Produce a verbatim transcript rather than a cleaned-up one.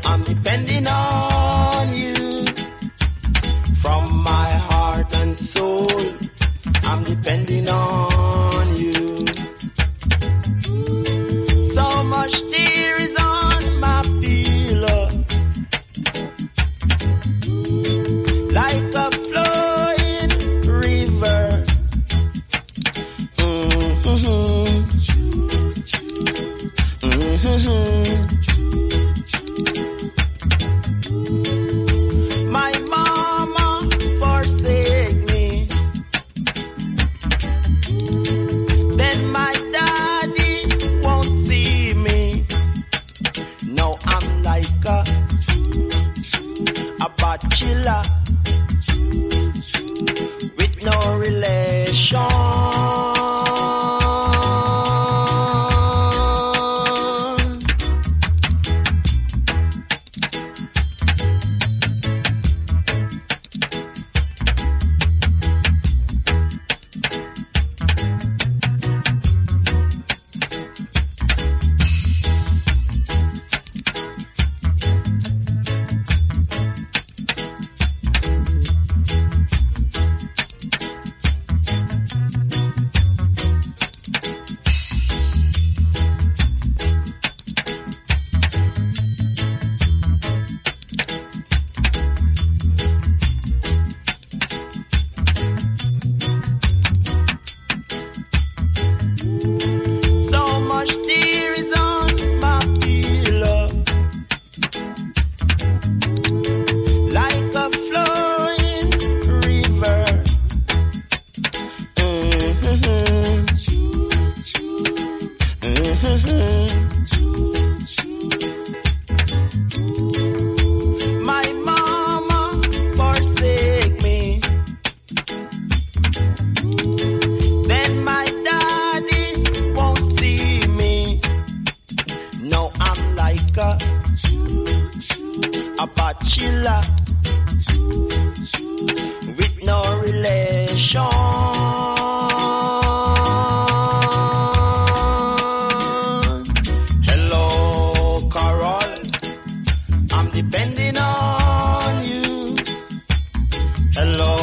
I'm depending on you. From my heart and soul, I'm depending on you. So much tear is on my pillow, like a flowing river. Mm-hmm. Mm-hmm. My mama forsake me, then my daddy won't see me. Now I'm like a, a bachelor with no relation. A bachelor with no relation. Hello, Carol, I'm depending on you. Hello.